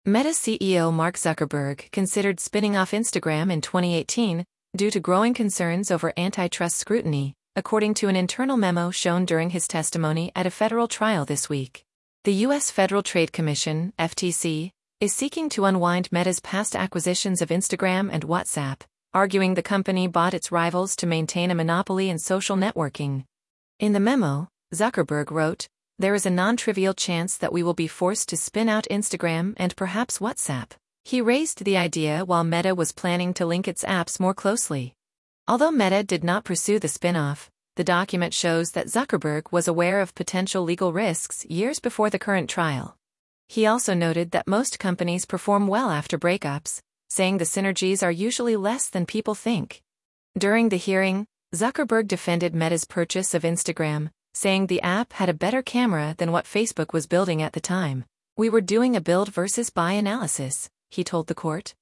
Meta CEO Mark Zuckerberg considered spinning off Instagram in 2018 due to growing concerns over antitrust scrutiny, according to an internal memo shown during his testimony at a federal trial this week. The U.S. Federal Trade Commission, FTC, is seeking to unwind Meta's past acquisitions of Instagram and WhatsApp, arguing the company bought its rivals to maintain a monopoly in social networking. In the memo, Zuckerberg wrote, "There is a non-trivial chance that we will be forced to spin out Instagram and perhaps WhatsApp." He raised the idea while Meta was planning to link its apps more closely. Although Meta did not pursue the spin-off, the document shows that Zuckerberg was aware of potential legal risks years before the current trial. He also noted that most companies perform well after breakups, saying the synergies are usually less than people think. During the hearing, Zuckerberg defended Meta's purchase of Instagram, saying the app had a better camera than what Facebook was building at the time. "We were doing a build versus buy analysis," he told the court.